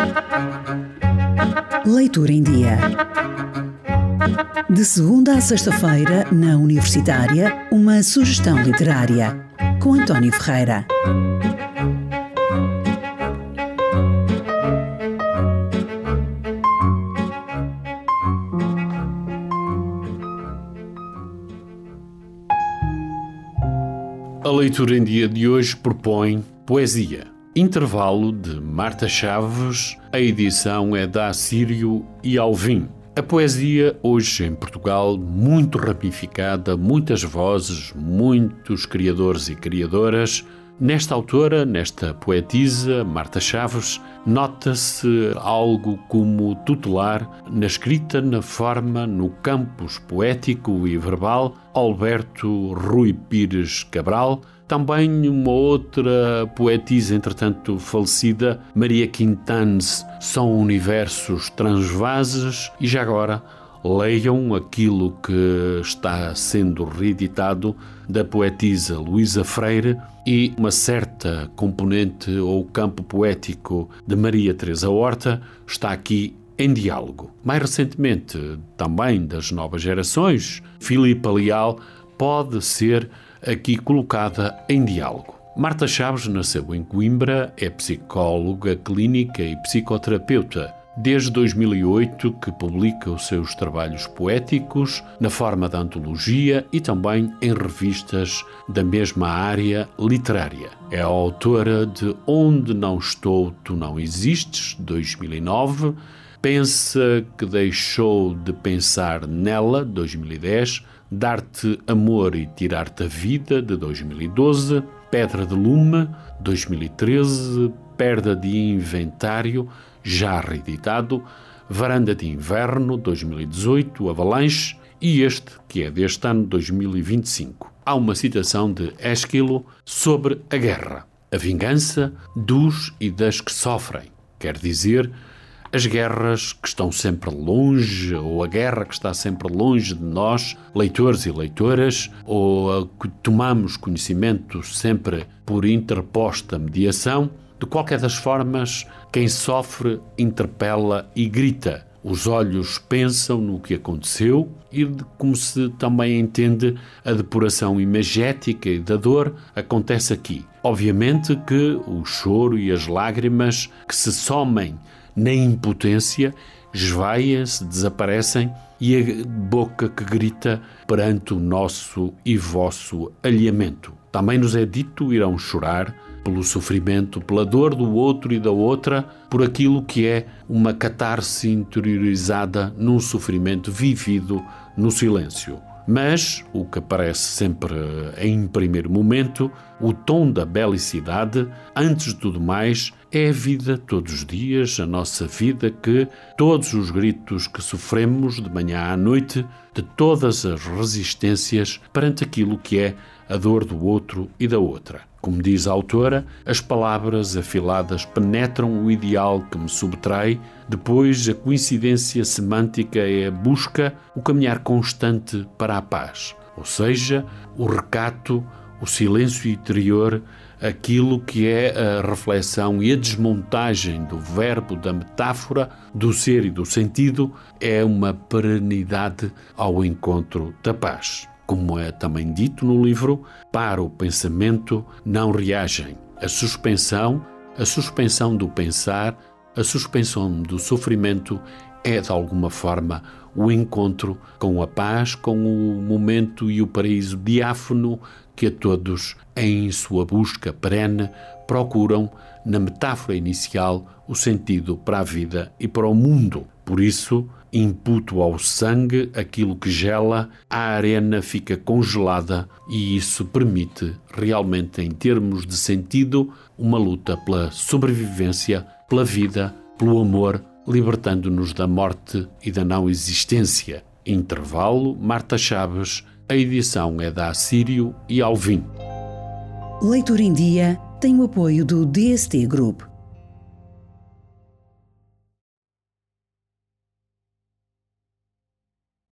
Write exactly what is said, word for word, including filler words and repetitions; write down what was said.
Leitura em Dia. De segunda a sexta-feira, na Universitária, uma sugestão literária, com António Ferreira. A leitura em dia de hoje propõe poesia. Intervalo de Marta Chaves, a edição é da Assírio e Alvim. A poesia hoje em Portugal muito ramificada, muitas vozes, muitos criadores e criadoras. Nesta autora, nesta poetisa, Marta Chaves, nota-se algo como tutelar na escrita, na forma, no campus poético e verbal, Alberto Rui Pires Cabral. Também uma outra poetisa, entretanto falecida, Maria Quintanes, são universos transvases. E já agora leiam aquilo que está sendo reeditado da poetisa Luísa Freire e uma certa componente ou campo poético de Maria Teresa Horta está aqui em diálogo. Mais recentemente, também das novas gerações, Filipa Leal pode ser aqui colocada em diálogo. Marta Chaves nasceu em Coimbra, é psicóloga clínica e psicoterapeuta. Desde dois mil e oito que publica os seus trabalhos poéticos na forma de antologia e também em revistas da mesma área literária. É a autora de Onde Não Estou, Tu Não Existes, dois mil e nove, Pensa que Deixou de Pensar Nela, dois mil e dez, Dar-te Amor e Tirar-te a Vida, de dois mil e doze, Pedra de Lume, dois mil e treze, Perda de Inventário, já reeditado, Varanda de Inverno, dois mil e dezoito, Avalanche, e este, que é deste ano, dois mil e vinte e cinco. Há uma citação de Ésquilo sobre a guerra, a vingança dos e das que sofrem, quer dizer, as guerras que estão sempre longe, ou a guerra que está sempre longe de nós, leitores e leitoras, ou a que tomamos conhecimento sempre por interposta mediação. De qualquer das formas, quem sofre interpela e grita. Os olhos pensam no que aconteceu e de como se também entende a depuração imagética e da dor acontece aqui. Obviamente que o choro e as lágrimas que se somem na impotência esvaem-se, desaparecem e a boca que grita perante o nosso e vosso alheamento. Também nos é dito irão chorar pelo sofrimento, pela dor do outro e da outra, por aquilo que é uma catarse interiorizada num sofrimento vivido no silêncio. Mas o que aparece sempre em primeiro momento, o tom da belicidade, antes de tudo mais, é a vida todos os dias, a nossa vida que todos os gritos que sofremos de manhã à noite, de todas as resistências perante aquilo que é a dor do outro e da outra. Como diz a autora, as palavras afiladas penetram o ideal que me subtrai, depois a coincidência semântica é a busca, o caminhar constante para a paz. Ou seja, o recato, o silêncio interior, aquilo que é a reflexão e a desmontagem do verbo, da metáfora, do ser e do sentido, é uma perenidade ao encontro da paz. Como é também dito no livro, para o pensamento não reagem. A suspensão, a suspensão do pensar, a suspensão do sofrimento é, de alguma forma, o encontro com a paz, com o momento e o paraíso diáfano que a todos, em sua busca perene, procuram, na metáfora inicial, o sentido para a vida e para o mundo. Por isso, imputo ao sangue aquilo que gela, a arena fica congelada e isso permite, realmente, em termos de sentido, uma luta pela sobrevivência, pela vida, pelo amor, libertando-nos da morte e da não existência. Intervalo, Marta Chaves, a edição é da Assírio e Alvim. Leitura em Dia tem o apoio do D S T Group.